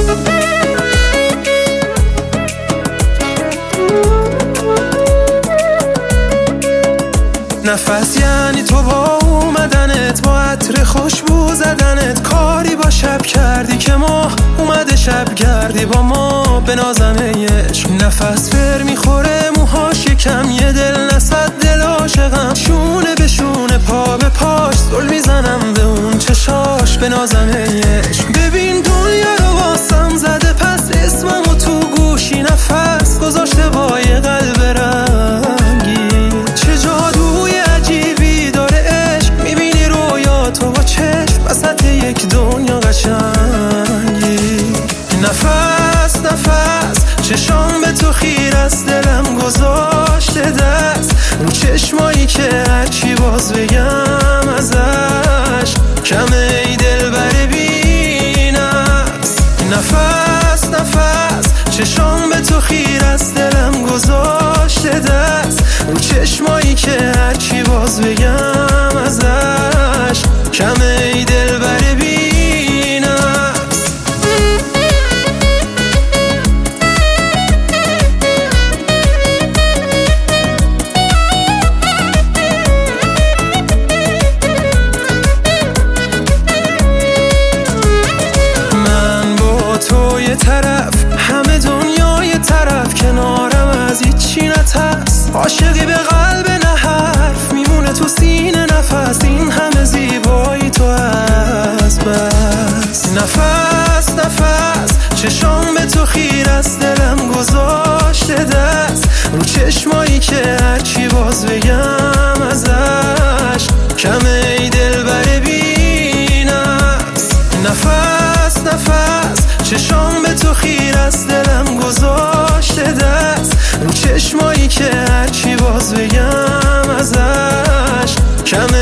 نفس یعنی تو با اومدنت، با عطر خوشبو زدنت، کاری با شب کردی که ماه اومده شب گردی با ما به نازنه عشق. نفس فر میخوره موهاش یکم، یه دل نصد دل عاشقم، شونه به شونه پا به پاش زل میزنم به اون چشاش به نازنه عشق. ببین دنیا رو واسم زده پس اسممو تو گوشی نفس گذاشته با یه قلب رنگی. چه جادوی عجیبی داره عشق، میبینی رویاتو با چشم وسط یک دنیا قشنگی. نفس نفس چشام به تو خیر است، دلم گذاشته دست رو چشمایی که هرچی باز بگم ازش کمه ای دل بره بی نفس. نفس نفس چشام به تو خیر است، دلم گذاشته دست رو چشمایی که هرچی باز بگم ازش کمه ای دل بره بی نفس. من با تو یه طرف، همه دنیا یه طرف، کنارم از هیچی نترس، عاشقی به قلب نه حرف، میمونه تو سینه نفس، این همه زیبایی تو هست بس. نفس نفس چشام به تو خیر است، دلم گذاشته دست رو چشمایی که هرچی باز بگم ازش کمه ای دل بره بی نفس. نفس نفس چشام به تو خیر است، دلم گذاشته دست رو چشمایی که هرچی باز بگم ازش کمه